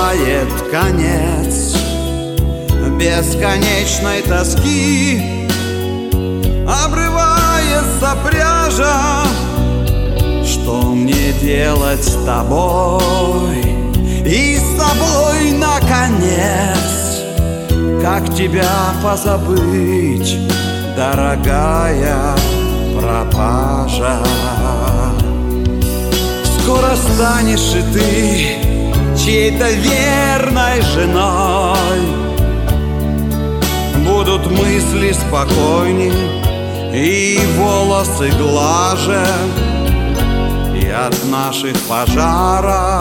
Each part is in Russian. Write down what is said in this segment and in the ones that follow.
наступает конец бесконечной тоски. Обрывается пряжа, что мне делать с тобой? И с тобой, наконец, как тебя позабыть, дорогая пропажа? Скоро станешь и ты чьей-то верной женой, будут мысли спокойней и волосы глаже, и от наших пожаров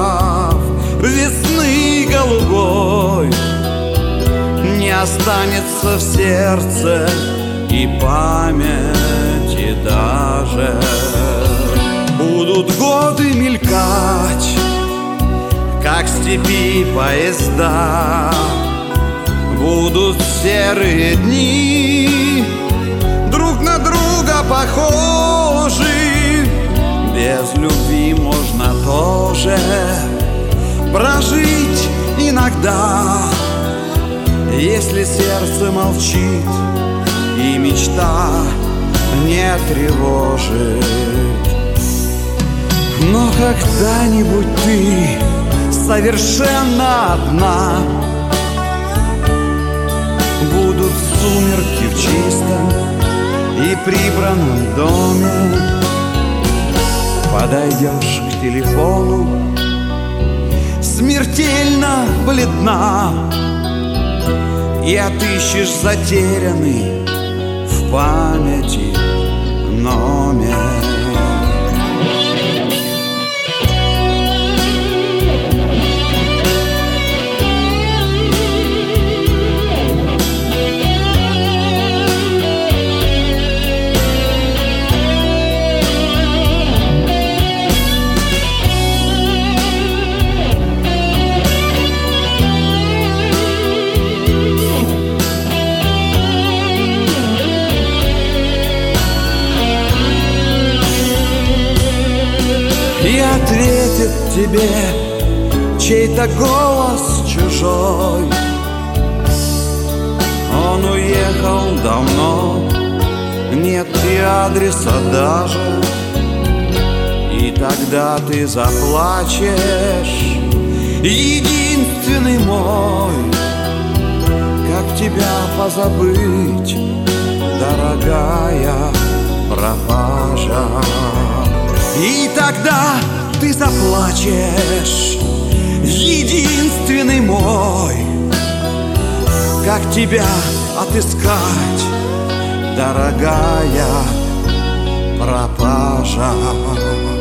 весны голубой не останется в сердце и памяти даже. Будут годы мелькать, как в степи поезда, будут серые дни, друг на друга похожи. Без любви можно тоже прожить иногда, если сердце молчит и мечта не тревожит. Но когда-нибудь ты совершенно одна, будут сумерки в чистом и прибранном доме. Подойдешь к телефону, смертельно бледна, и отыщешь затерянный в памяти номер. И ответит тебе чей-то голос чужой. Он уехал давно, нет и адреса даже. И тогда ты заплачешь, единственный мой. Как тебя позабыть, дорогая пропажа? И тогда ты заплачешь, единственный мой. Как тебя отыскать, дорогая пропажа?